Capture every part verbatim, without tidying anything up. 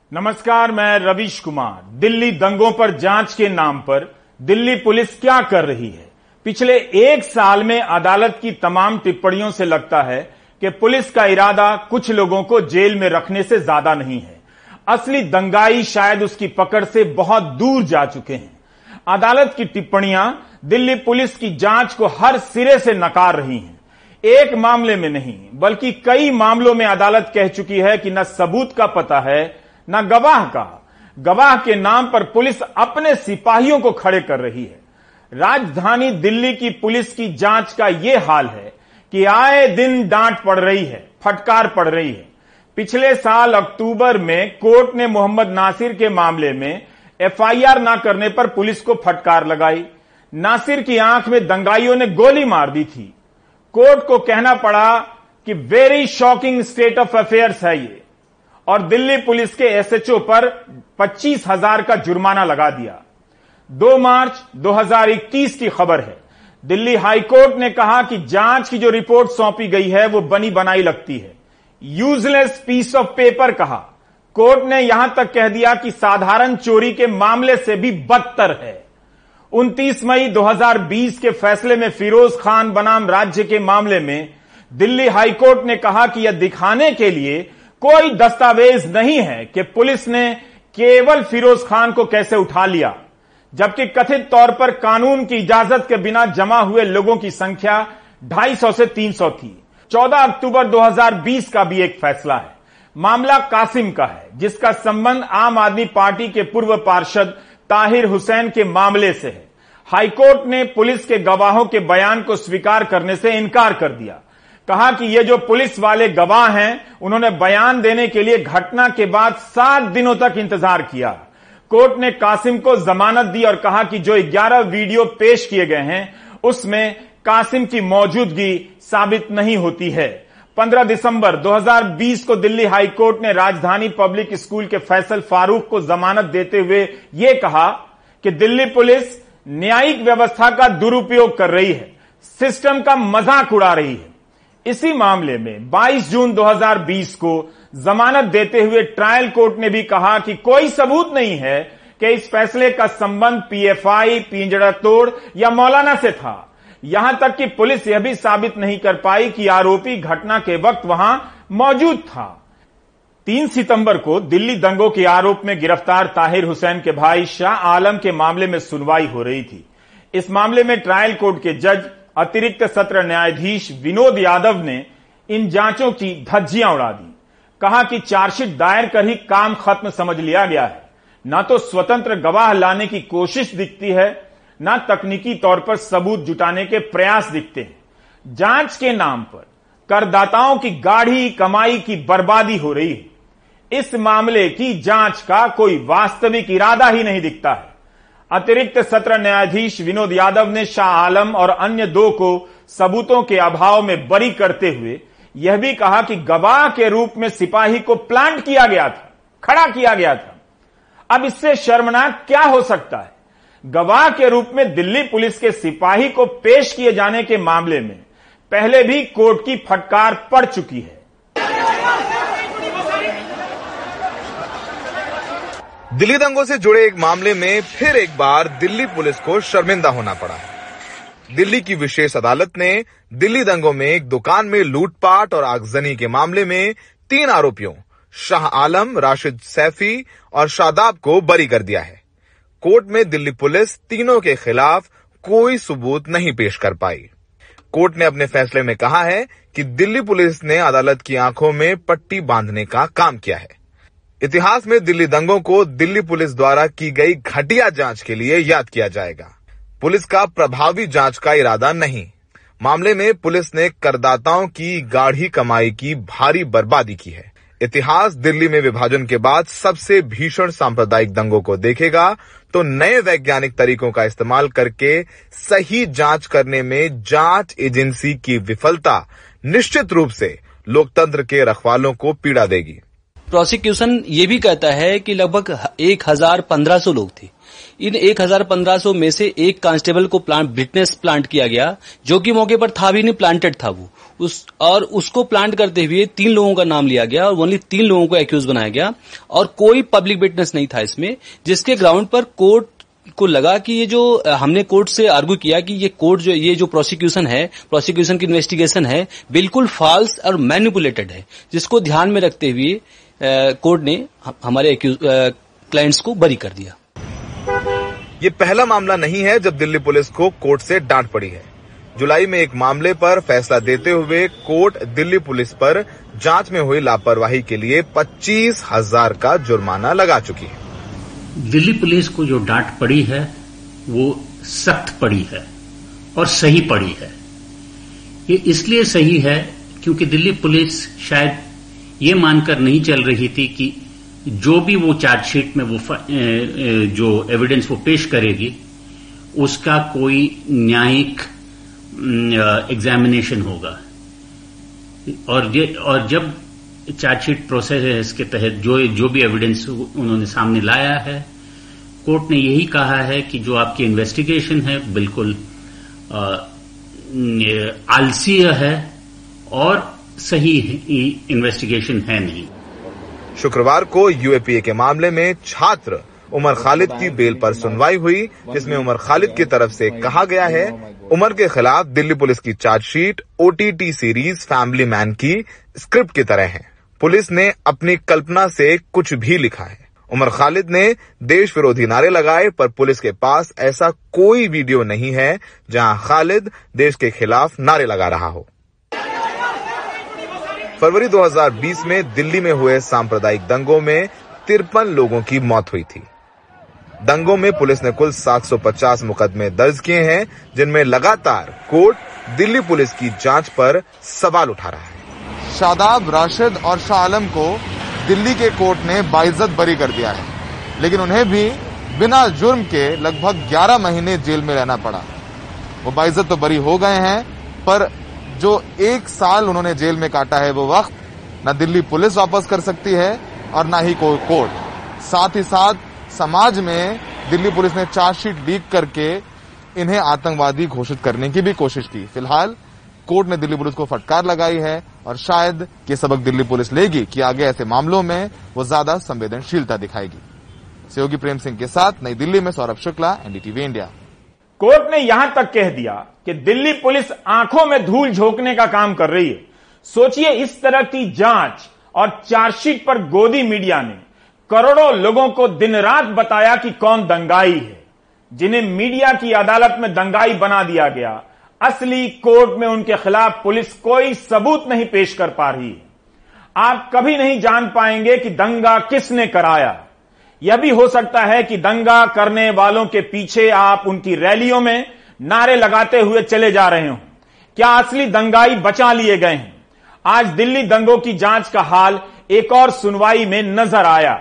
नमस्कार, मैं रवीश कुमार। दिल्ली दंगों पर जांच के नाम पर दिल्ली पुलिस क्या कर रही है? पिछले एक साल में अदालत की तमाम टिप्पणियों से लगता है कि पुलिस का इरादा कुछ लोगों को जेल में रखने से ज्यादा नहीं है। असली दंगाई शायद उसकी पकड़ से बहुत दूर जा चुके हैं। अदालत की टिप्पणियां दिल्ली पुलिस की जांच को हर सिरे से नकार रही हैं। एक मामले में नहीं बल्कि कई मामलों में अदालत कह चुकी है कि न सबूत का पता है न गवाह का। गवाह के नाम पर पुलिस अपने सिपाहियों को खड़े कर रही है। राजधानी दिल्ली की पुलिस की जांच का यह हाल है कि आए दिन डांट पड़ रही है, फटकार पड़ रही है। पिछले साल अक्टूबर में कोर्ट ने मोहम्मद नासिर के मामले में एफ आई आर न करने पर पुलिस को फटकार लगाई। नासिर की आंख में दंगाइयों ने गोली मार दी थी। कोर्ट को कहना पड़ा कि very shocking state of affairs है ये, और दिल्ली पुलिस के एस एच ओ पर पच्चीस हजार का जुर्माना लगा दिया। दो मार्च दो हज़ार इक्कीस की खबर है। दिल्ली हाईकोर्ट ने कहा कि जांच की जो रिपोर्ट सौंपी गई है वो बनी बनाई लगती है, यूजलेस पीस ऑफ पेपर कहा। कोर्ट ने यहां तक कह दिया कि साधारण चोरी के मामले से भी बदतर है। उनतीस मई दो हज़ार बीस के फैसले में फिरोज खान बनाम राज्य के मामले में दिल्ली हाईकोर्ट ने कहा कि यह दिखाने के लिए कोई दस्तावेज नहीं है कि पुलिस ने केवल फिरोज खान को कैसे उठा लिया, जबकि कथित तौर पर कानून की इजाजत के बिना जमा हुए लोगों की संख्या ढाई सौ से तीन सौ थी। चौदह अक्टूबर दो हज़ार बीस का भी एक फैसला है। मामला कासिम का है, जिसका संबंध आम आदमी पार्टी के पूर्व पार्षद ताहिर हुसैन के मामले से है। हाईकोर्ट ने पुलिस के गवाहों के बयान को स्वीकार करने से इनकार कर दिया। कहा कि ये जो पुलिस वाले गवाह हैं, उन्होंने बयान देने के लिए घटना के बाद सात दिनों तक इंतजार किया। कोर्ट ने कासिम को जमानत दी और कहा कि जो ग्यारह वीडियो पेश किए गए हैं उसमें कासिम की मौजूदगी साबित नहीं होती है। पंद्रह दिसंबर दो हज़ार बीस को दिल्ली हाईकोर्ट ने राजधानी पब्लिक स्कूल के फैसल फारूक को जमानत देते हुए यह कहा कि दिल्ली पुलिस न्यायिक व्यवस्था का दुरुपयोग कर रही है, सिस्टम का मजाक उड़ा रही है। इसी मामले में बाईस जून दो हज़ार बीस को जमानत देते हुए ट्रायल कोर्ट ने भी कहा कि कोई सबूत नहीं है कि इस फैसले का संबंध पी एफ आई, पिंजड़ा तोड़ या मौलाना से था। यहां तक कि पुलिस यह भी साबित नहीं कर पाई कि आरोपी घटना के वक्त वहां मौजूद था। तीन सितंबर को दिल्ली दंगों के आरोप में गिरफ्तार ताहिर हुसैन के भाई शाह आलम के मामले में सुनवाई हो रही थी। इस मामले में ट्रायल कोर्ट के जज अतिरिक्त सत्र न्यायाधीश विनोद यादव ने इन जांचों की धज्जियां उड़ा दी। कहा कि चार्जशीट दायर कर ही काम खत्म समझ लिया गया है। न तो स्वतंत्र गवाह लाने की कोशिश दिखती है, न तकनीकी तौर पर सबूत जुटाने के प्रयास दिखते हैं। जांच के नाम पर करदाताओं की गाढ़ी कमाई की बर्बादी हो रही है। इस मामले की जांच का कोई वास्तविक इरादा ही नहीं दिखता है। अतिरिक्त सत्र न्यायाधीश विनोद यादव ने शाह आलम और अन्य दो को सबूतों के अभाव में बरी करते हुए यह भी कहा कि गवाह के रूप में सिपाही को प्लांट किया गया था, खड़ा किया गया था। अब इससे शर्मनाक क्या हो सकता है? गवाह के रूप में दिल्ली पुलिस के सिपाही को पेश किए जाने के मामले में पहले भी कोर्ट की फटकार पड़ चुकी है। दिल्ली दंगों से जुड़े एक मामले में फिर एक बार दिल्ली पुलिस को शर्मिंदा होना पड़ा है। दिल्ली की विशेष अदालत ने दिल्ली दंगों में एक दुकान में लूटपाट और आगजनी के मामले में तीन आरोपियों शाह आलम, राशिद सैफी और शादाब को बरी कर दिया है। कोर्ट में दिल्ली पुलिस तीनों के खिलाफ कोई सबूत नहीं पेश कर पाई। कोर्ट ने अपने फैसले में कहा है कि दिल्ली पुलिस ने अदालत की आंखों में पट्टी बांधने का काम किया है। इतिहास में दिल्ली दंगों को दिल्ली पुलिस द्वारा की गई घटिया जांच के लिए याद किया जाएगा। पुलिस का प्रभावी जांच का इरादा नहीं। मामले में पुलिस ने करदाताओं की गाढ़ी कमाई की भारी बर्बादी की है। इतिहास दिल्ली में विभाजन के बाद सबसे भीषण सांप्रदायिक दंगों को देखेगा तो नए वैज्ञानिक तरीकों का इस्तेमाल करके सही जांच करने में जांच एजेंसी की विफलता निश्चित रूप से लोकतंत्र के रखवालों को पीड़ा देगी। प्रोसिक्यूशन ये भी कहता है कि लगभग एक हजार पंद्रह सौ लोग थे इन एक हजार पंद्रह सौ में से एक कांस्टेबल को प्लांट विटनेस प्लांट किया गया, जो कि मौके पर था भी नहीं, प्लांटेड था वो उस और उसको प्लांट करते हुए तीन लोगों का नाम लिया गया और ओनली तीन लोगों को एक्यूज बनाया गया और कोई पब्लिक विटनेस नहीं था इसमें, जिसके ग्राउंड पर कोर्ट को लगा कि ये जो हमने कोर्ट से आर्ग्यू किया कि ये कोर्ट जो ये जो प्रोसिक्यूशन है, प्रोसिक्यूशन की इन्वेस्टिगेशन है, बिल्कुल फॉल्स और मैनिपुलेटेड है, जिसको ध्यान में रखते हुए कोर्ट ने हमारे क्लाइंट्स को बरी कर दिया। ये पहला मामला नहीं है जब दिल्ली पुलिस को कोर्ट से डांट पड़ी है। जुलाई में एक मामले पर फैसला देते हुए कोर्ट दिल्ली पुलिस पर जांच में हुई लापरवाही के लिए पच्चीस हजार का जुर्माना लगा चुकी है। दिल्ली पुलिस को जो डांट पड़ी है वो सख्त पड़ी है और सही पड़ी है। ये इसलिए सही है क्योंकि दिल्ली पुलिस शायद ये मानकर नहीं चल रही थी कि जो भी वो चार्जशीट में वो जो एविडेंस वो पेश करेगी उसका कोई न्यायिक एग्जामिनेशन होगा, और ये और जब चार्जशीट प्रोसेस के तहत जो जो भी एविडेंस उन्होंने सामने लाया है, कोर्ट ने यही कहा है कि जो आपकी इन्वेस्टिगेशन है बिल्कुल आलसी है और सही इन्वेस्टिगेशन है नहीं। शुक्रवार को यूएपीए के मामले में छात्र उमर खालिद की बेल पर सुनवाई हुई, जिसमें उमर खालिद की तरफ से कहा गया है उमर के खिलाफ दिल्ली पुलिस की chargesheet OTT series Family Man की स्क्रिप्ट की तरह है। पुलिस ने अपनी कल्पना से कुछ भी लिखा है। उमर खालिद ने देश विरोधी नारे लगाए, पर पुलिस के पास ऐसा कोई वीडियो नहीं है जहां खालिद देश के खिलाफ नारे लगा रहा हो। फरवरी दो हज़ार बीस में दिल्ली में हुए सांप्रदायिक दंगों में तिरपन लोगों की मौत हुई थी। दंगों में पुलिस ने कुल सात सौ पचास मुकदमे दर्ज किए हैं, जिनमें लगातार कोर्ट दिल्ली पुलिस की जांच पर सवाल उठा रहा है। शादाब, राशिद और शाह आलम को दिल्ली के कोर्ट ने बाइज्जत बरी कर दिया है, लेकिन उन्हें भी बिना जुर्म के लगभग ग्यारह महीने जेल में रहना पड़ा। वो बाइज्जत तो बरी हो गए हैं, पर जो एक साल उन्होंने जेल में काटा है वो वक्त न दिल्ली पुलिस वापस कर सकती है और न ही कोई कोर्ट। साथ ही साथ समाज में दिल्ली पुलिस ने चार्जशीट लीक करके इन्हें आतंकवादी घोषित करने की भी कोशिश की। फिलहाल कोर्ट ने दिल्ली पुलिस को फटकार लगाई है और शायद ये सबक दिल्ली पुलिस लेगी कि आगे ऐसे मामलों में वो ज्यादा संवेदनशीलता दिखाएगी। सहयोगी प्रेम सिंह के साथ नई दिल्ली में Saurabh Shukla, NDTV India. Court ने यहां तक कह दिया कि दिल्ली पुलिस आंखों में धूल झोंकने का काम कर रही है। सोचिए, इस तरह की जांच और चार्जशीट पर गोदी मीडिया ने करोड़ों लोगों को दिन रात बताया कि कौन दंगाई है, जिन्हें मीडिया की अदालत में दंगाई बना दिया गया। असली कोर्ट में उनके खिलाफ पुलिस कोई सबूत नहीं पेश कर पा रही है। आप कभी नहीं जान पाएंगे कि दंगा किसने कराया। यह भी हो सकता है कि दंगा करने वालों के पीछे आप उनकी रैलियों में नारे लगाते हुए चले जा रहे हो। क्या असली दंगाई बचा लिए गए हैं? आज दिल्ली दंगों की जांच का हाल एक और सुनवाई में नजर आया,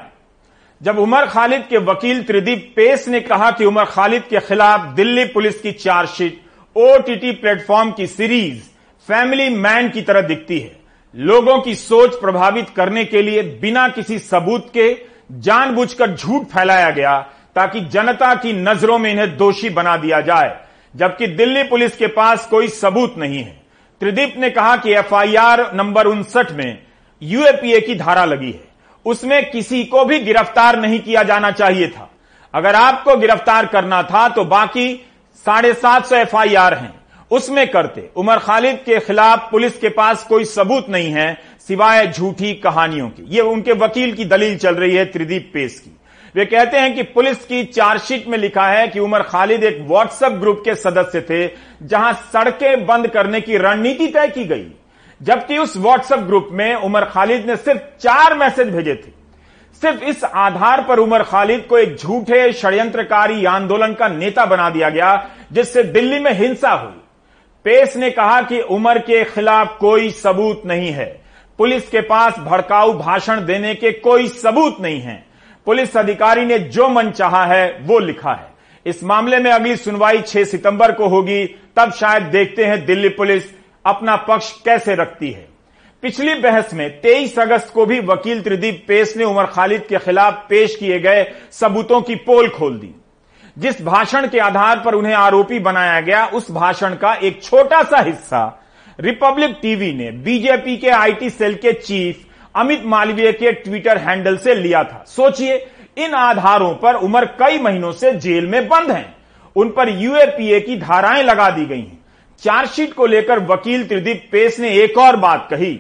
जब उमर खालिद के वकील त्रिदीप पेस ने कहा कि उमर खालिद के खिलाफ दिल्ली पुलिस की चार्जशीट ओटीटी प्लेटफॉर्म की सीरीज फैमिली मैन की तरह दिखती है। लोगों की सोच प्रभावित करने के लिए बिना किसी सबूत के जानबूझकर झूठ फैलाया गया, ताकि जनता की नजरों में इन्हें दोषी बना दिया जाए, जबकि दिल्ली पुलिस के पास कोई सबूत नहीं है। त्रिदीप ने कहा कि एफआईआर नंबर उनसठ में यूएपीए की धारा लगी है, उसमें किसी को भी गिरफ्तार नहीं किया जाना चाहिए था। अगर आपको गिरफ्तार करना था तो बाकी साढ़े सात सौ एफआईआर हैं, उसमें करते। उमर खालिद के खिलाफ पुलिस के पास कोई सबूत नहीं है सिवाय झूठी कहानियों की। ये उनके वकील की दलील चल रही है त्रिदीप पेस की। वे कहते हैं कि पुलिस की चार्जशीट में लिखा है कि उमर खालिद एक व्हाट्सएप ग्रुप के सदस्य थे, जहां सड़कें बंद करने की रणनीति तय की गई, जबकि उस व्हाट्सएप ग्रुप में उमर खालिद ने सिर्फ चार मैसेज भेजे थे। सिर्फ इस आधार पर उमर खालिद को एक झूठे षड्यंत्रकारी आंदोलन का नेता बना दिया गया, जिससे दिल्ली में हिंसा हुई। पेस ने कहा कि उमर के खिलाफ कोई सबूत नहीं है, पुलिस के पास भड़काऊ भाषण देने के कोई सबूत नहीं है, पुलिस अधिकारी ने जो मन चाहा है वो लिखा है। इस मामले में अगली सुनवाई छह सितंबर को होगी, तब शायद देखते हैं दिल्ली पुलिस अपना पक्ष कैसे रखती है। पिछली बहस में तेईस अगस्त को भी वकील त्रिदीप पेस ने उमर खालिद के खिलाफ पेश किए गए सबूतों की पोल खोल दी। जिस भाषण के आधार पर उन्हें आरोपी बनाया गया, उस भाषण का एक छोटा सा हिस्सा रिपब्लिक टीवी ने बीजेपी के आईटी सेल के चीफ अमित मालवीय के ट्विटर हैंडल से लिया था। सोचिए, इन आधारों पर उमर कई महीनों से जेल में बंद हैं। उन पर यूएपीए की धाराएं लगा दी गई हैं। चार्जशीट को लेकर वकील त्रिदीप पेश ने एक और बात कही।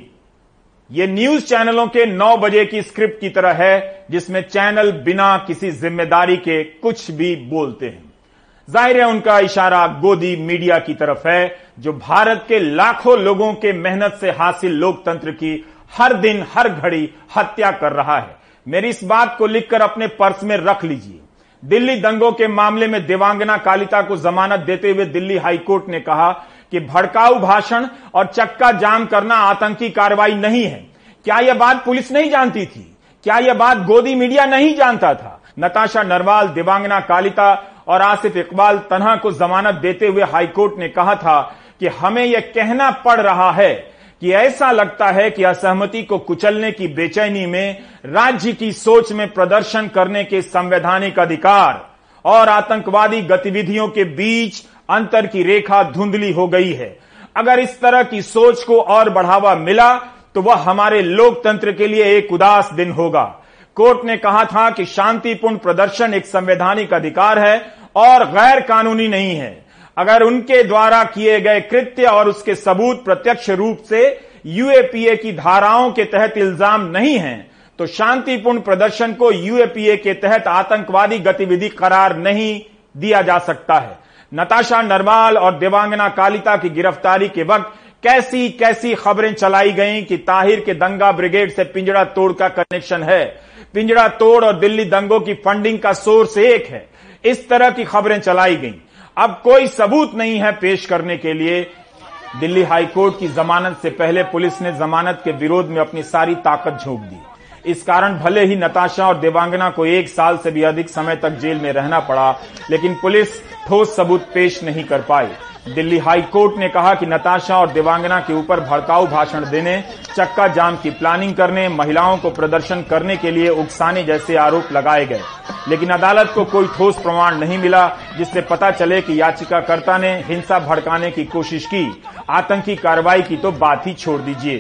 यह न्यूज चैनलों के नौ बजे की स्क्रिप्ट की तरह है, जिसमें चैनल बिना किसी जिम्मेदारी के कुछ भी बोलते हैं। जाहिर है उनका इशारा गोदी मीडिया की तरफ है, जो भारत के लाखों लोगों के मेहनत से हासिल लोकतंत्र की हर दिन हर घड़ी हत्या कर रहा है। मेरी इस बात को लिखकर अपने पर्स में रख लीजिए। दिल्ली दंगों के मामले में देवांगना कालिता को जमानत देते हुए दिल्ली हाईकोर्ट ने कहा कि भड़काऊ भाषण और चक्का जाम करना आतंकी कार्रवाई नहीं है। क्या यह बात पुलिस नहीं जानती थी? क्या यह बात गोदी मीडिया नहीं जानता था? नताशा नरवाल, देवांगना कालिता और आसिफ इकबाल तन्हा को जमानत देते हुए हाईकोर्ट ने कहा था कि हमें यह कहना पड़ रहा है कि ऐसा लगता है कि असहमति को कुचलने की बेचैनी में राज्य की सोच में प्रदर्शन करने के संवैधानिक अधिकार और आतंकवादी गतिविधियों के बीच अंतर की रेखा धुंधली हो गई है। अगर इस तरह की सोच को और बढ़ावा मिला तो वह हमारे लोकतंत्र के लिए एक उदास दिन होगा। कोर्ट ने कहा था कि शांतिपूर्ण प्रदर्शन एक संवैधानिक अधिकार है और गैर कानूनी नहीं है। अगर उनके द्वारा किए गए कृत्य और उसके सबूत प्रत्यक्ष रूप से यूएपीए की धाराओं के तहत इल्जाम नहीं है, तो शांतिपूर्ण प्रदर्शन को यूएपीए के तहत आतंकवादी गतिविधि करार नहीं दिया जा सकता है। नताशा नरवाल और देवांगना कालिता की गिरफ्तारी के वक्त कैसी कैसी खबरें चलाई गईं कि ताहिर के दंगा ब्रिगेड से पिंजड़ा तोड़ का कनेक्शन है, पिंजड़ा तोड़ और दिल्ली दंगों की फंडिंग का सोर्स एक है। इस तरह की खबरें चलाई गईं। अब कोई सबूत नहीं है पेश करने के लिए। दिल्ली हाईकोर्ट की जमानत से पहले पुलिस ने जमानत के विरोध में अपनी सारी ताकत झोंक दी। इस कारण भले ही नताशा और देवांगना को एक साल से भी अधिक समय तक जेल में रहना पड़ा, लेकिन पुलिस ठोस सबूत पेश नहीं कर पाई। दिल्ली हाई कोर्ट ने कहा कि नताशा और देवांगना के ऊपर भड़काऊ भाषण देने, चक्का जाम की प्लानिंग करने, महिलाओं को प्रदर्शन करने के लिए उकसाने जैसे आरोप लगाए गए, लेकिन अदालत को कोई ठोस प्रमाण नहीं मिला जिससे पता चले कि याचिकाकर्ता ने हिंसा भड़काने की कोशिश की। आतंकी कार्रवाई की तो बात ही छोड़ दीजिए।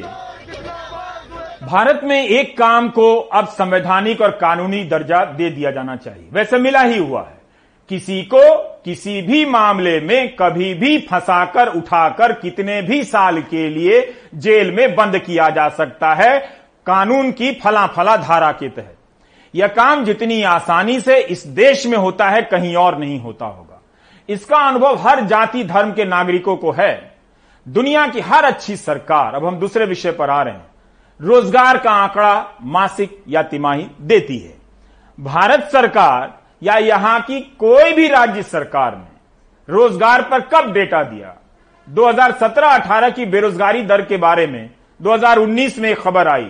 भारत में एक काम को अब संवैधानिक और कानूनी दर्जा दे दिया जाना चाहिए, वैसे मिला ही हुआ है। किसी को किसी भी मामले में कभी भी फंसाकर उठाकर कितने भी साल के लिए जेल में बंद किया जा सकता है, कानून की फला फला धारा के तहत। यह काम जितनी आसानी से इस देश में होता है, कहीं और नहीं होता होगा। इसका अनुभव हर जाति धर्म के नागरिकों को है। दुनिया की हर अच्छी सरकार, अब हम दूसरे विषय पर आ रहे हैं, रोजगार का आंकड़ा मासिक या तिमाही देती है। भारत सरकार या यहां की कोई भी राज्य सरकार ने रोजगार पर कब डेटा दिया? दो हज़ार सत्रह अठारह की बेरोजगारी दर के बारे में दो हज़ार उन्नीस में एक खबर आई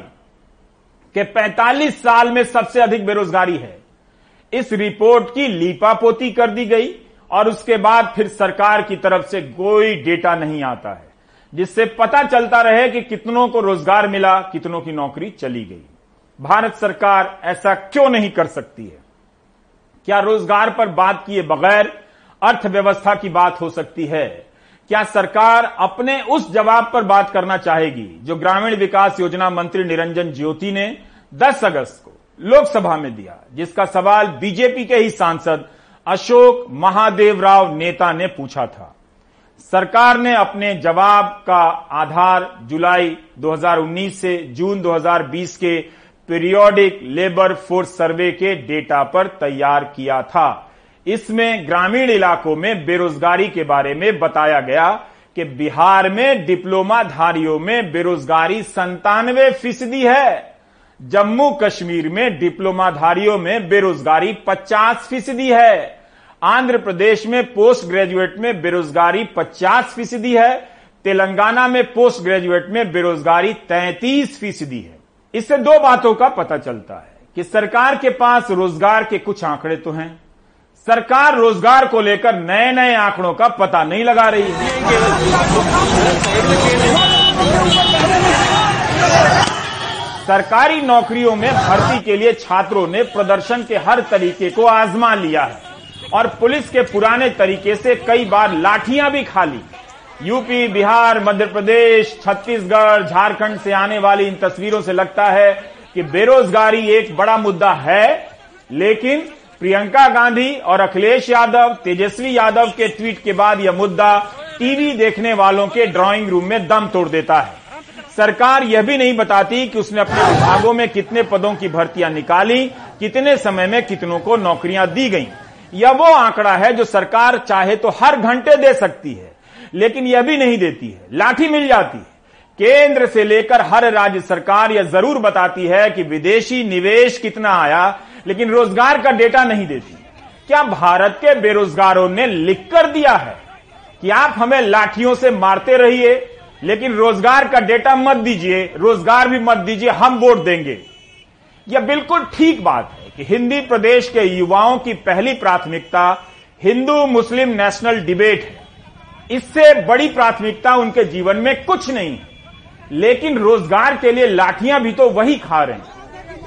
कि पैंतालीस साल में सबसे अधिक बेरोजगारी है। इस रिपोर्ट की लीपापोती कर दी गई और उसके बाद फिर सरकार की तरफ से कोई डेटा नहीं आता है जिससे पता चलता रहे कि कितनों को रोजगार मिला, कितनों की नौकरी चली गई। भारत सरकार ऐसा क्यों नहीं कर सकती है? क्या रोजगार पर बात किए बगैर अर्थव्यवस्था की बात हो सकती है? क्या सरकार अपने उस जवाब पर बात करना चाहेगी जो ग्रामीण विकास योजना मंत्री निरंजन ज्योति ने दस अगस्त को लोकसभा में दिया, जिसका सवाल बीजेपी के ही सांसद अशोक महादेव राव नेता ने पूछा था? सरकार ने अपने जवाब का आधार जुलाई दो हज़ार उन्नीस से जून दो हज़ार बीस के पीरियोडिक लेबर फोर्स सर्वे के डेटा पर तैयार किया था। इसमें ग्रामीण इलाकों में बेरोजगारी के बारे में बताया गया कि बिहार में डिप्लोमाधारियों में बेरोजगारी संतानवे फीसदी है, जम्मू कश्मीर में डिप्लोमाधारियों में बेरोजगारी पचास फीसदी है, आंध्र प्रदेश में पोस्ट ग्रेजुएट में बेरोजगारी पचास फीसदी है, तेलंगाना में पोस्ट ग्रेजुएट में बेरोजगारी तैंतीस फीसदी है। इससे दो बातों का पता चलता है कि सरकार के पास रोजगार के कुछ आंकड़े तो हैं, सरकार रोजगार को लेकर नए नए आंकड़ों का पता नहीं लगा रही है। सरकारी नौकरियों में भर्ती के लिए छात्रों ने प्रदर्शन के हर तरीके को आजमा लिया है और पुलिस के पुराने तरीके से कई बार लाठियां भी खा ली। यूपी, बिहार, मध्य प्रदेश, छत्तीसगढ़, झारखंड से आने वाली इन तस्वीरों से लगता है कि बेरोजगारी एक बड़ा मुद्दा है, लेकिन प्रियंका गांधी और अखिलेश यादव, तेजस्वी यादव के ट्वीट के बाद यह मुद्दा टीवी देखने वालों के ड्राइंग रूम में दम तोड़ देता है। सरकार यह भी नहीं बताती कि उसने अपने विभागों में कितने पदों की भर्तियां निकाली, कितने समय में कितनों को नौकरियां दी गईं। यह वो आंकड़ा है जो सरकार चाहे तो हर घंटे दे सकती है, लेकिन यह भी नहीं देती है। लाठी मिल जाती है। केंद्र से लेकर हर राज्य सरकार यह जरूर बताती है कि विदेशी निवेश कितना आया, लेकिन रोजगार का डेटा नहीं देती। क्या भारत के बेरोजगारों ने लिख कर दिया है कि आप हमें लाठियों से मारते रहिए, लेकिन रोजगार का डेटा मत दीजिए, रोजगार भी मत दीजिए, हम वोट देंगे? यह बिल्कुल ठीक बात है कि हिंदी प्रदेश के युवाओं की पहली प्राथमिकता हिंदू मुस्लिम नेशनल डिबेट है। इससे बड़ी प्राथमिकता उनके जीवन में कुछ नहीं है, लेकिन रोजगार के लिए लाठियां भी तो वही खा रहे हैं।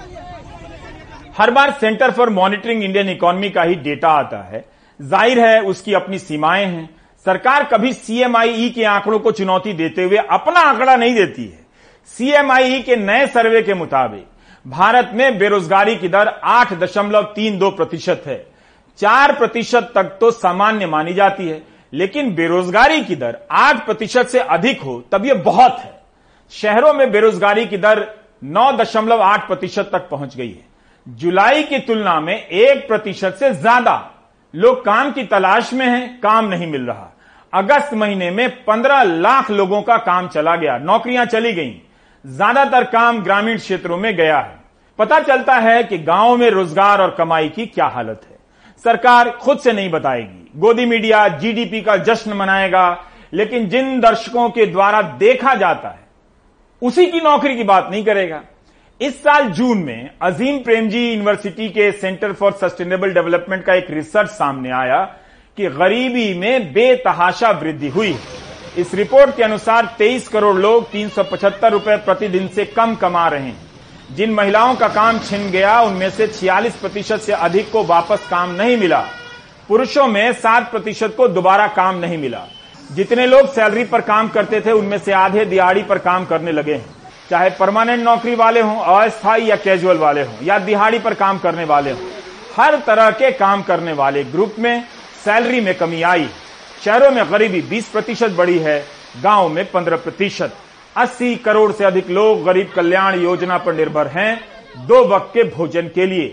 हर बार Centre for Monitoring Indian Economy का ही डेटा आता है, जाहिर है उसकी अपनी सीमाएं हैं। सरकार कभी सीएमआईई के आंकड़ों को चुनौती देते हुए अपना आंकड़ा नहीं देती है। सीएमआईई के नए सर्वे के मुताबिक भारत में बेरोजगारी की दर आठ दशमलव तीन दो प्रतिशत है। चार प्रतिशत तक तो सामान्य मानी जाती है, लेकिन बेरोजगारी की दर आठ प्रतिशत से अधिक हो तब यह बहुत है। शहरों में बेरोजगारी की दर नौ दशमलव आठ प्रतिशत तक पहुंच गई है। जुलाई की तुलना में एक प्रतिशत से ज्यादा लोग काम की तलाश में हैं, काम नहीं मिल रहा। अगस्त महीने में पंद्रह लाख लोगों का काम चला गया, नौकरियां चली गईं। ज्यादातर काम ग्रामीण क्षेत्रों में गया है। पता चलता है कि गांवों में रोजगार और कमाई की क्या हालत है। सरकार खुद से नहीं बताएगी, गोदी मीडिया जीडीपी का जश्न मनाएगा, लेकिन जिन दर्शकों के द्वारा देखा जाता है उसी की नौकरी की बात नहीं करेगा। इस साल जून में अजीम प्रेमजी यूनिवर्सिटी के सेंटर फॉर सस्टेनेबल डेवलपमेंट का एक रिसर्च सामने आया कि गरीबी में बेतहाशा वृद्धि हुई। इस रिपोर्ट के अनुसार तेईस करोड़ लोग तीन सौ पचहत्तर रुपए प्रतिदिन से कम कमा रहे हैं। जिन महिलाओं का काम छिन गया उनमें से छियालीस प्रतिशत से अधिक को वापस काम नहीं मिला। पुरुषों में सात प्रतिशत को दोबारा काम नहीं मिला। जितने लोग सैलरी पर काम करते थे उनमें से आधे दिहाड़ी पर काम करने लगे हैं, चाहे परमानेंट नौकरी वाले हों, अस्थायी या कैजुअल वाले हों, या दिहाड़ी पर काम करने वाले हों। हर तरह के काम करने वाले ग्रुप में सैलरी में कमी आई। शहरों में गरीबी बीस प्रतिशत बढ़ी है, गांव में पंद्रह प्रतिशत। अस्सी करोड़ से अधिक लोग गरीब कल्याण योजना पर निर्भर हैं, दो वक्त के भोजन के लिए।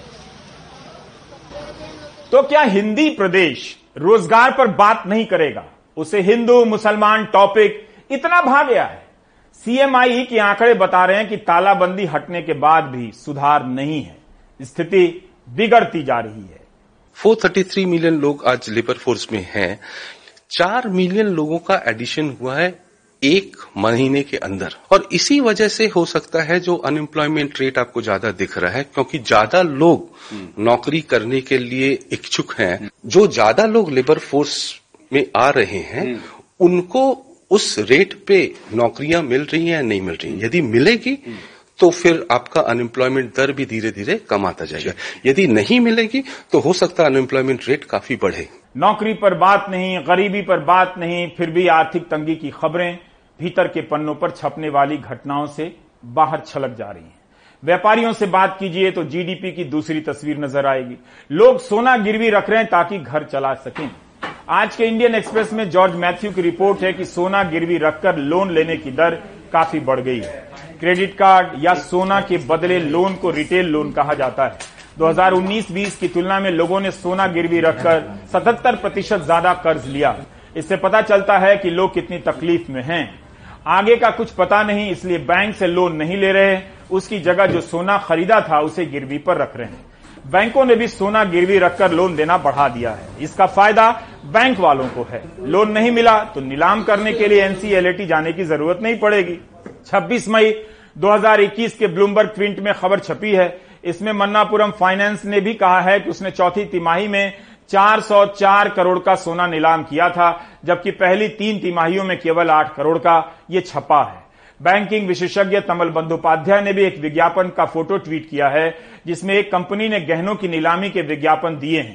तो क्या हिंदी प्रदेश रोजगार पर बात नहीं करेगा? उसे हिंदू मुसलमान टॉपिक इतना भा गया है। सीएमआई के आंकड़े बता रहे हैं कि तालाबंदी हटने के बाद भी सुधार नहीं है, स्थिति बिगड़ती जा रही है। चार सौ तैंतीस मिलियन लोग आज लेबर फोर्स में हैं। चार मिलियन लोगों का एडिशन हुआ है एक महीने के अंदर, और इसी वजह से हो सकता है जो अनएम्प्लॉयमेंट रेट आपको ज्यादा दिख रहा है, क्योंकि ज्यादा लोग नौकरी करने के लिए इच्छुक हैं। जो ज्यादा लोग लेबर फोर्स में आ रहे हैं उनको उस रेट पे नौकरियां मिल रही हैं या नहीं मिल रही हैं। यदि मिलेगी तो फिर आपका अनएम्प्लॉयमेंट दर भी धीरे धीरे कम आता जाएगा। यदि नहीं मिलेगी तो हो सकता है अनएम्प्लॉयमेंट रेट काफी बढ़े। नौकरी पर बात नहीं, गरीबी पर बात नहीं, फिर भी आर्थिक तंगी की खबरें भीतर के पन्नों पर छपने वाली घटनाओं से बाहर छलक जा रही हैं। व्यापारियों से बात कीजिए तो जीडीपी की दूसरी तस्वीर नजर आएगी। लोग सोना गिरवी रख रहे हैं ताकि घर चला सकें। आज के इंडियन एक्सप्रेस में जॉर्ज मैथ्यू की रिपोर्ट है कि सोना गिरवी रखकर लोन लेने की दर काफी बढ़ गई है। क्रेडिट कार्ड या सोना के बदले लोन को रिटेल लोन कहा जाता है। दो हज़ार उन्नीस बीस की तुलना में लोगों ने सोना गिरवी रखकर सतहत्तर प्रतिशत ज्यादा कर्ज लिया। इससे पता चलता है कि लोग कितनी तकलीफ में हैं। आगे का कुछ पता नहीं, इसलिए बैंक से लोन नहीं ले रहे, उसकी जगह जो सोना खरीदा था उसे गिरवी पर रख रहे हैं। बैंकों ने भी सोना गिरवी रखकर लोन देना बढ़ा दिया है। इसका फायदा बैंक वालों को है। लोन नहीं मिला तो नीलाम करने के लिए एनसीएलटी जाने की जरूरत नहीं पड़ेगी। छब्बीस मई दो हज़ार इक्कीस के ब्लूमबर्ग प्रिंट में खबर छपी है। इसमें मन्नापुरम फाइनेंस ने भी कहा है कि उसने चौथी तिमाही में चार सौ चार करोड़ का सोना नीलाम किया था, जबकि पहली तीन तिमाहियों में केवल आठ करोड़ का ये छपा है। बैंकिंग विशेषज्ञ तमल बंदोपाध्याय ने भी एक विज्ञापन का फोटो ट्वीट किया है, जिसमें एक कंपनी ने गहनों की नीलामी के विज्ञापन दिए हैं।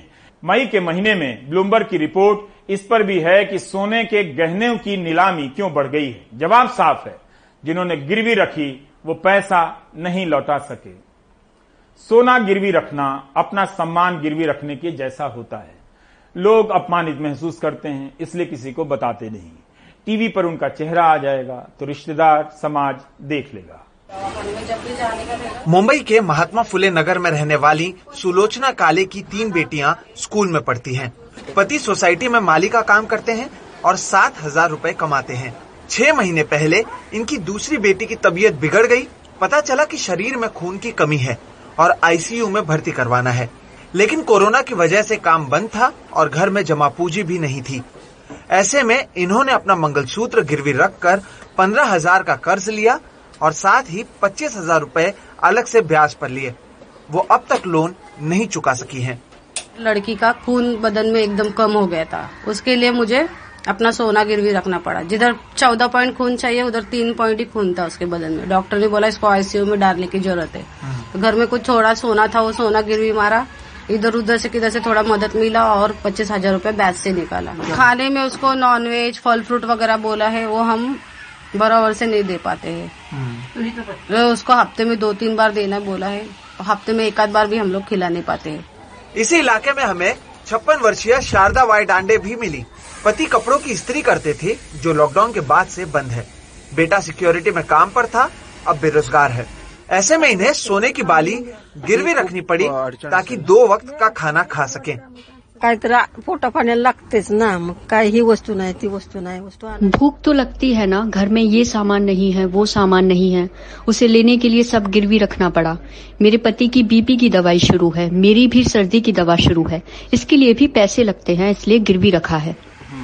मई के महीने में ब्लूमबर्ग की रिपोर्ट इस पर भी है कि सोने के गहनों की नीलामी क्यों बढ़ गई है। जवाब साफ है, जिन्होंने गिरवी रखी वो पैसा नहीं लौटा सके। सोना गिरवी रखना अपना सम्मान गिरवी रखने के जैसा होता है। लोग अपमानित महसूस करते हैं, इसलिए किसी को बताते नहीं। टीवी पर उनका चेहरा आ जाएगा तो रिश्तेदार, समाज देख लेगा। मुंबई के महात्मा फुले नगर में रहने वाली सुलोचना काले की तीन बेटियां स्कूल में पढ़ती हैं। पति सोसाइटी में माली का काम करते हैं और सात हजार रूपए कमाते हैं। छह महीने पहले इनकी दूसरी बेटी की तबीयत बिगड़ गई। पता चला कि शरीर में खून की कमी है और आईसीयू में भर्ती करवाना है, लेकिन कोरोना की वजह से काम बंद था और घर में जमा पूंजी भी नहीं थी। ऐसे में इन्होंने अपना मंगलसूत्र गिरवी रखकर पंद्रह हजार का कर्ज लिया और साथ ही पच्चीस हजार रूपए अलग से ब्याज पर लिए। वो अब तक लोन नहीं चुका सकी हैं। लड़की का खून बदन में एकदम कम हो गया था, उसके लिए मुझे अपना सोना गिरवी रखना पड़ा। जिधर चौदह पॉइंट खून चाहिए उधर तीन पॉइंट ही खून था उसके बदन में। डॉक्टर ने बोला इसको आईसीयू में डालने की जरूरत है। तो घर में कुछ थोड़ा सोना था, वो सोना गिरवी मारा, इधर उधर से किधर से थोड़ा मदद मिला और पच्चीस हजार रूपये बैच से निकाला। खाने में उसको नॉनवेज, फल फ्रूट वगैरह बोला है, वो हम बराबर से नहीं दे पाते हैं। उसको हफ्ते में दो तीन बार देना बोला है, हफ्ते में एक आध बार भी हम लोग खिला नहीं पाते हैं। इसी इलाके में हमें छप्पन वर्षीय शारदा वाई डांडे भी मिली। पति कपड़ों की इस्त्री करते थे, जो लॉकडाउन के बाद से बंद है। बेटा सिक्योरिटी में काम पर था, अब बेरोजगार है। ऐसे में इन्हें सोने की बाली गिरवी रखनी पड़ी ताकि दो वक्त का खाना खा सकें। काहीतरी पोटा पाण्याला लागतेच ना, मग काय ही वस्तू नाही ती वस्तू नाही वस्तू। भूख तो लगती है ना, घर में ये सामान नहीं है, वो सामान नहीं है, उसे लेने के लिए सब गिरवी रखना पड़ा। मेरे पति की बीपी की दवाई शुरू है, मेरी भी सर्दी की दवा शुरू है, इसके लिए भी पैसे लगते हैं, इसलिए गिरवी रखा है।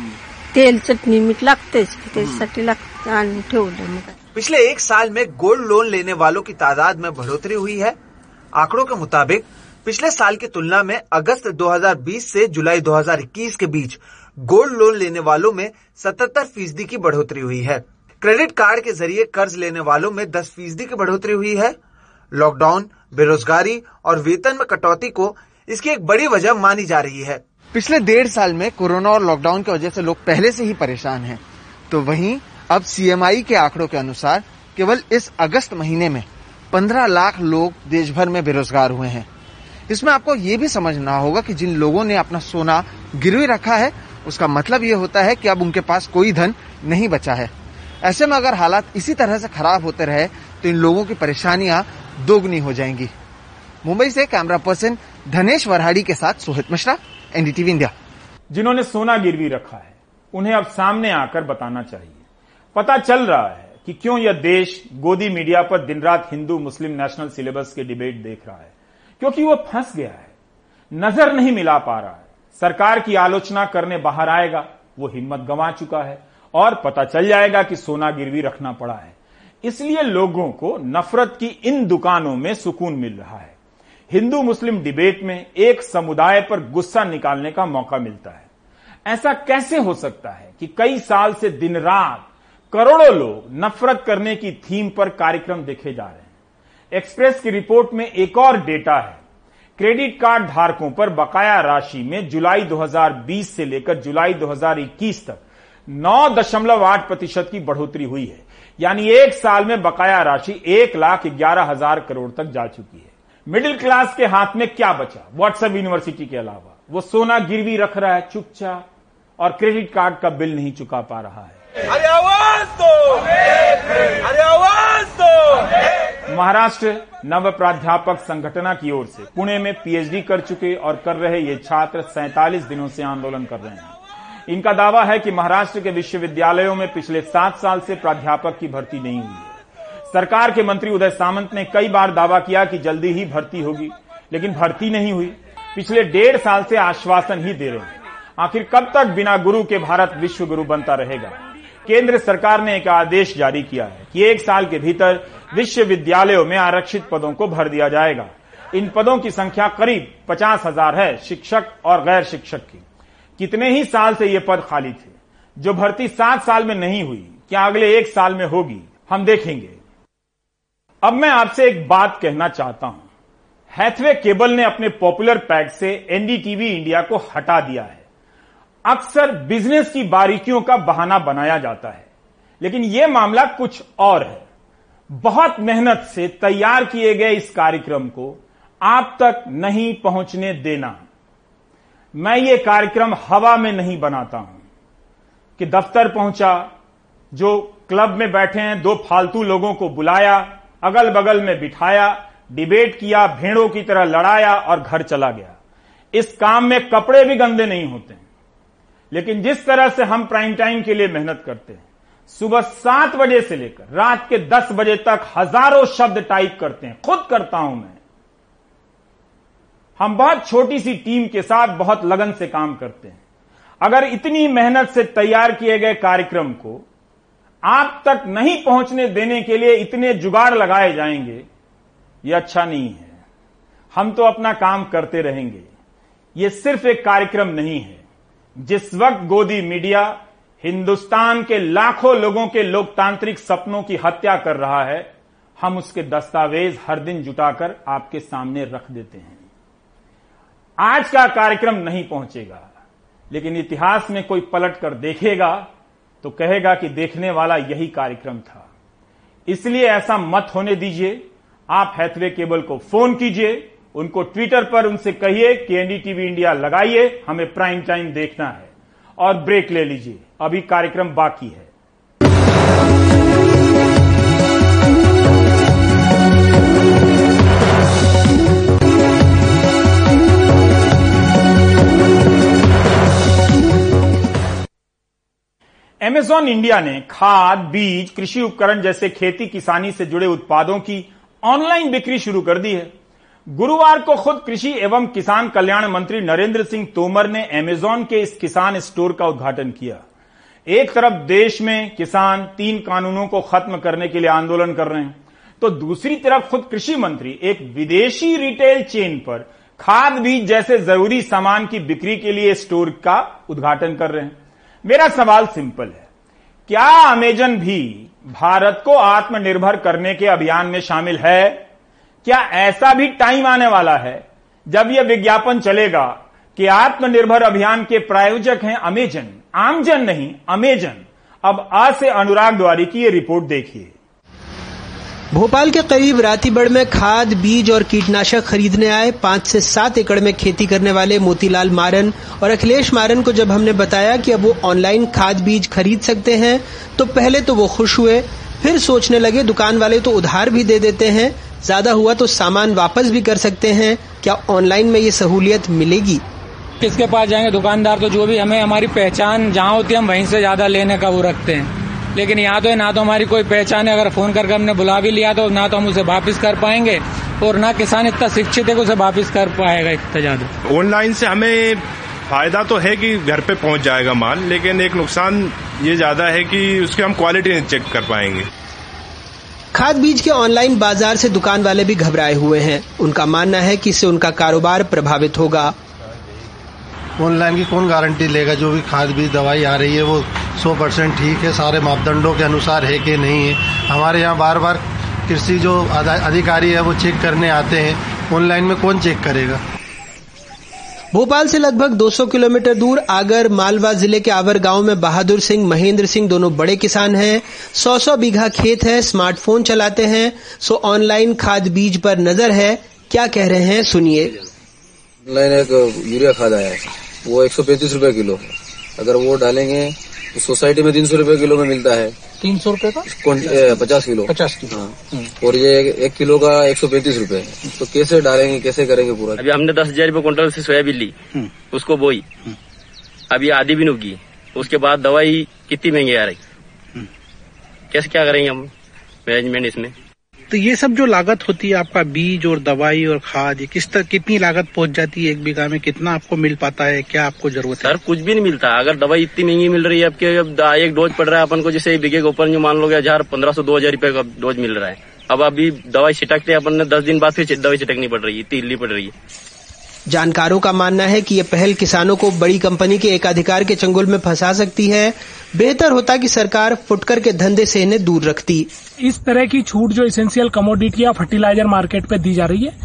तेल चटनी मीठ लागतेच, त्यासाठी लागते आणि ठेवलं। पिछले एक साल में गोल्ड लोन लेने वालों की तादाद में बढ़ोतरी हुई है। आंकड़ों के मुताबिक पिछले साल की तुलना में अगस्त दो हज़ार बीस से जुलाई दो हज़ार इक्कीस के बीच गोल्ड लोन लेने वालों में सतहत्तर फीसदी की बढ़ोतरी हुई है। क्रेडिट कार्ड के जरिए कर्ज लेने वालों में दस फीसदी की बढ़ोतरी हुई है। लॉकडाउन, बेरोजगारी और वेतन में कटौती को इसकी एक बड़ी वजह मानी जा रही है। पिछले डेढ़ साल में कोरोना और लॉकडाउन की वजह से लोग पहले से ही परेशान हैं, तो वहीं अब सीएमआई के आंकड़ों के अनुसार केवल इस अगस्त महीने में पंद्रह लाख लोग देश भर में बेरोजगार हुए हैं। इसमें आपको ये भी समझना होगा कि जिन लोगों ने अपना सोना गिरवी रखा है, उसका मतलब ये होता है कि अब उनके पास कोई धन नहीं बचा है। ऐसे में अगर हालात इसी तरह से खराब होते रहे तो इन लोगों की परेशानियां दोगुनी हो जाएंगी। मुंबई से कैमरा पर्सन धनेश वरहाड़ी के साथ सोहित मिश्रा, एनडीटीवी इंडिया। जिन्होंने सोना गिरवी रखा है उन्हें अब सामने आकर बताना चाहिए। पता चल रहा है कि क्यों यह देश गोदी मीडिया पर दिन रात हिंदू मुस्लिम नेशनल सिलेबस के डिबेट देख रहा है, क्योंकि वो फंस गया है, नजर नहीं मिला पा रहा है। सरकार की आलोचना करने बाहर आएगा, वो हिम्मत गंवा चुका है और पता चल जाएगा कि सोना गिरवी रखना पड़ा है। इसलिए लोगों को नफरत की इन दुकानों में सुकून मिल रहा है। हिंदू मुस्लिम डिबेट में एक समुदाय पर गुस्सा निकालने का मौका मिलता है। ऐसा कैसे हो सकता है कि कई साल से दिन रात करोड़ों लोग नफरत करने की थीम पर कार्यक्रम देखे जा रहे हैं। एक्सप्रेस की रिपोर्ट में एक और डेटा है। क्रेडिट कार्ड धारकों पर बकाया राशि में जुलाई दो हज़ार बीस से लेकर जुलाई दो हज़ार इक्कीस तक नौ दशमलव आठ प्रतिशत की बढ़ोतरी हुई है। यानी एक साल में बकाया राशि एक लाख ग्यारह हजार करोड़ तक जा चुकी है। मिडिल क्लास के हाथ में क्या बचा? व्हाट्सएप यूनिवर्सिटी के अलावा वो सोना गिरवी रख रहा है चुपचाप और क्रेडिट कार्ड का बिल नहीं चुका पा रहा है। अरे आवाज दो! अरे आवाज दो! महाराष्ट्र नव प्राध्यापक संगठना की ओर से पुणे में पीएचडी कर चुके और कर रहे ये छात्र सैंतालीस दिनों से आंदोलन कर रहे हैं। इनका दावा है कि महाराष्ट्र के विश्वविद्यालयों में पिछले सात साल से प्राध्यापक की भर्ती नहीं हुई है। सरकार के मंत्री उदय सामंत ने कई बार दावा किया कि जल्दी ही भर्ती होगी, लेकिन भर्ती नहीं हुई। पिछले डेढ़ साल से आश्वासन ही दे रहे हैं। आखिर कब तक बिना गुरु के भारत विश्व गुरु बनता रहेगा? केंद्र सरकार ने एक आदेश जारी किया है कि एक साल के भीतर विश्वविद्यालयों में आरक्षित पदों को भर दिया जाएगा। इन पदों की संख्या करीब पचास हजार है, शिक्षक और गैर शिक्षक की। कितने ही साल से ये पद खाली थे। जो भर्ती सात साल में नहीं हुई, क्या अगले एक साल में होगी? हम देखेंगे। अब मैं आपसे एक बात कहना चाहता हूं। हैथवे केबल ने अपने पॉपुलर पैक से एनडीटीवी इंडिया को हटा दिया है। अक्सर बिजनेस की बारीकियों का बहाना बनाया जाता है, लेकिन यह मामला कुछ और है। बहुत मेहनत से तैयार किए गए इस कार्यक्रम को आप तक नहीं पहुंचने देना। मैं ये कार्यक्रम हवा में नहीं बनाता हूं कि दफ्तर पहुंचा, जो क्लब में बैठे हैं दो फालतू लोगों को बुलाया, अगल बगल में बिठाया, डिबेट किया, भेड़ों की तरह लड़ाया और घर चला गया। इस काम में कपड़े भी गंदे नहीं होते हैं। लेकिन जिस तरह से हम प्राइम टाइम के लिए मेहनत करते हैं, सुबह सात बजे से लेकर रात के दस बजे तक हजारों शब्द टाइप करते हैं, खुद करता हूं मैं। हम बहुत छोटी सी टीम के साथ बहुत लगन से काम करते हैं। अगर इतनी मेहनत से तैयार किए गए कार्यक्रम को आप तक नहीं पहुंचने देने के लिए इतने जुगाड़ लगाए जाएंगे, यह अच्छा नहीं है। हम तो अपना काम करते रहेंगे। यह सिर्फ एक कार्यक्रम नहीं है। जिस वक्त गोदी मीडिया हिंदुस्तान के लाखों लोगों के लोकतांत्रिक सपनों की हत्या कर रहा है, हम उसके दस्तावेज हर दिन जुटाकर आपके सामने रख देते हैं। आज का कार्यक्रम नहीं पहुंचेगा, लेकिन इतिहास में कोई पलट कर देखेगा तो कहेगा कि देखने वाला यही कार्यक्रम था। इसलिए ऐसा मत होने दीजिए। आप हैथवे केबल को फोन कीजिए, उनको ट्विटर पर उनसे कहिए कि एनडीटीवी इंडिया लगाइए, हमें प्राइम टाइम देखना है, और ब्रेक ले लीजिए, अभी कार्यक्रम बाकी है। अमेज़न इंडिया ने खाद, बीज, कृषि उपकरण जैसे खेती किसानी से जुड़े उत्पादों की ऑनलाइन बिक्री शुरू कर दी है। गुरुवार को खुद कृषि एवं किसान कल्याण मंत्री नरेंद्र सिंह तोमर ने अमेज़न के इस किसान स्टोर का उद्घाटन किया। एक तरफ देश में किसान तीन कानूनों को खत्म करने के लिए आंदोलन कर रहे हैं, तो दूसरी तरफ खुद कृषि मंत्री एक विदेशी रिटेल चेन पर खाद, बीज जैसे जरूरी सामान की बिक्री के लिए स्टोर का उद्घाटन कर रहे हैं। मेरा सवाल सिंपल है, क्या अमेज़न भी भारत को आत्मनिर्भर करने के अभियान में शामिल है? क्या ऐसा भी टाइम आने वाला है जब यह विज्ञापन चलेगा कि आत्मनिर्भर अभियान के प्रायोजक हैं अमेज़न, आमजन नहीं अमेज़न? अब आ से अनुराग द्वारी की ये रिपोर्ट देखिए। भोपाल के करीब रातीबड़ में खाद, बीज और कीटनाशक खरीदने आए पांच से सात एकड़ में खेती करने वाले मोतीलाल मारन और अखिलेश मारन को जब हमने बताया कि अब वो ऑनलाइन खाद बीज खरीद सकते हैं, तो पहले तो वो खुश हुए, फिर सोचने लगे दुकान वाले तो उधार भी दे देते हैं, ज्यादा हुआ तो सामान वापस भी कर सकते हैं, क्या ऑनलाइन में ये सहूलियत मिलेगी? किसके पास जाएंगे? दुकानदार तो जो भी हमें हमारी पहचान जहाँ होती है हम वहीं से ज्यादा लेने का वो रखते हैं, लेकिन यहाँ तो है ना तो हमारी कोई पहचान है। अगर फोन करके हमने बुला भी लिया तो ना तो हम उसे वापस कर पाएंगे और ना किसान इतना शिक्षित है कि उसे वापस कर पाएगा इतना ज्यादा। ऑनलाइन से हमें फायदा तो है कि घर पे पहुंच जाएगा माल, लेकिन एक नुकसान ये ज्यादा है कि उसकी हम क्वालिटी नहीं चेक कर पाएंगे। खाद बीज के ऑनलाइन बाजार से दुकान वाले भी घबराए हुए हैं। उनका मानना है कि इससे उनका कारोबार प्रभावित होगा। ऑनलाइन की कौन गारंटी लेगा? जो भी खाद बीज दवाई आ रही है वो सौ परसेंट ठीक है, सारे मापदंडों के अनुसार है कि नहीं है। हमारे यहाँ बार बार कृषि जो अधिकारी है वो चेक करने आते हैं, ऑनलाइन में कौन चेक करेगा? भोपाल से लगभग दो सौ किलोमीटर दूर आगर मालवा जिले के आवर गांव में बहादुर सिंह, महेंद्र सिंह दोनों बड़े किसान हैं। सौ सौ बीघा खेत है, स्मार्टफोन चलाते हैं, सो ऑनलाइन खाद बीज पर नजर है। क्या कह रहे हैं सुनिए। ऑनलाइन एक यूरिया खाद आया है, वो एक सौ पैंतीस रूपये किलो है। अगर वो डालेंगे तो सोसाइटी में तीन सौ रूपये किलो में मिलता है। तीन सौ रूपये का पचास किलो पचास किलो हाँ। और ये एक किलो का एक सौ पैंतीस रूपये है। तो कैसे डालेंगे, कैसे करेंगे पूरा? अभी हमने दस हजार रूपये क्विंटल से सोयाबीन ली, उसको बोई, अभी आधी भी उगी, उसके बाद दवाई कितनी महंगी आ रही, कैसे क्या करेंगे हम मैनेजमेंट इसमें? तो ये सब जो लागत होती है आपका बीज और दवाई और खाद, ये किस तरह कितनी लागत पहुंच जाती है? एक बीघा में कितना आपको मिल पाता है? क्या आपको जरूरत है? सर कुछ भी नहीं मिलता। अगर दवाई इतनी महंगी मिल रही है, आपके अब एक डोज पड़ रहा है अपन को, जैसे बीघे के ऊपर जो मान लो हजार पंद्रह सौ दो हजार रूपये का डोज मिल रहा है। अब अभी दवाई छिटकते अपन ने दस दिन बाद फिर दवाई छिटकनी पड़ रही है, इतनी हिलनी पड़ रही है। जानकारों का मानना है कि ये पहल किसानों को बड़ी कंपनी के एकाधिकार के चंगुल में फंसा सकती है। बेहतर होता कि सरकार फुटकर के धंधे से इन्हें दूर रखती। इस तरह की छूट जो एसेंशियल कमोडिटी या फर्टिलाइजर मार्केट पे दी जा रही है,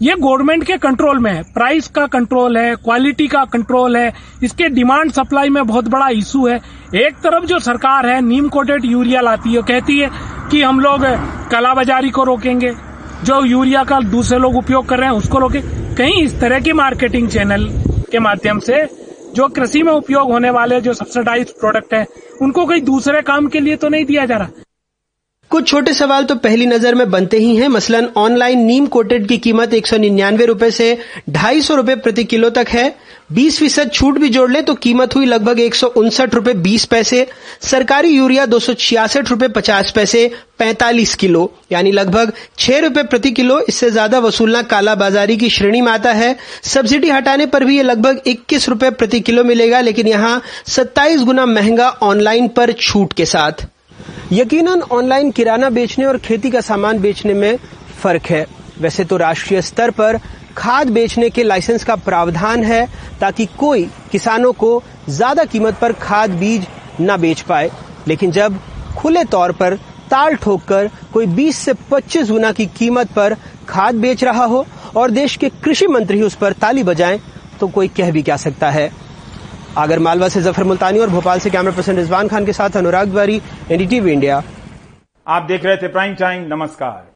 ये गवर्नमेंट के कंट्रोल में है। प्राइस का कंट्रोल है, क्वालिटी का कंट्रोल है, इसके डिमांड सप्लाई में बहुत बड़ा इशू है। एक तरफ जो सरकार है नीम कोटेड यूरिया लाती है, कहती है कि हम लोग कालाबाजारी को रोकेंगे, जो यूरिया का दूसरे लोग उपयोग कर रहे हैं उसको रोके। कहीं इस तरह की मार्केटिंग चैनल के माध्यम से जो कृषि में उपयोग होने वाले जो सब्सिडाइज्ड प्रोडक्ट है उनको कहीं दूसरे काम के लिए तो नहीं दिया जा रहा। कुछ छोटे सवाल तो पहली नजर में बनते ही हैं। मसलन ऑनलाइन नीम कोटेड की कीमत एक सौ निन्यानवे रूपये से ढाई सौ रूपये प्रति किलो तक है। बीस फीसद छूट भी जोड़ ले तो कीमत हुई लगभग एक सौ उनसठ रूपये बीस पैसे। सरकारी यूरिया दो सौ छियासठ रूपये पचास पैसे पैंतालीस किलो, यानी लगभग छह रूपये प्रति किलो। इससे ज्यादा वसूलना कालाबाजारी की श्रेणी में आता है। सब्सिडी हटाने पर भी ये लगभग इक्कीस रूपये प्रति किलो मिलेगा, लेकिन यहाँ सत्ताईस गुना महंगा ऑनलाइन पर छूट के साथ। यकीनन ऑनलाइन किराना बेचने और खेती का सामान बेचने में फर्क है। वैसे तो राष्ट्रीय स्तर पर खाद बेचने के लाइसेंस का प्रावधान है ताकि कोई किसानों को ज्यादा कीमत पर खाद बीज न बेच पाए, लेकिन जब खुले तौर पर ताल ठोककर कोई बीस से पच्चीस गुना की कीमत पर खाद बेच रहा हो और देश के कृषि मंत्री उस पर ताली बजाएं तो कोई कह भी क्या सकता है। आगर मालवा से जफर मुल्तानी और भोपाल से कैमरा पर्सन रिजवान खान के साथ अनुराग द्वारी, एनडीटीवी इंडिया। आप देख रहे थे प्राइम टाइम। नमस्कार।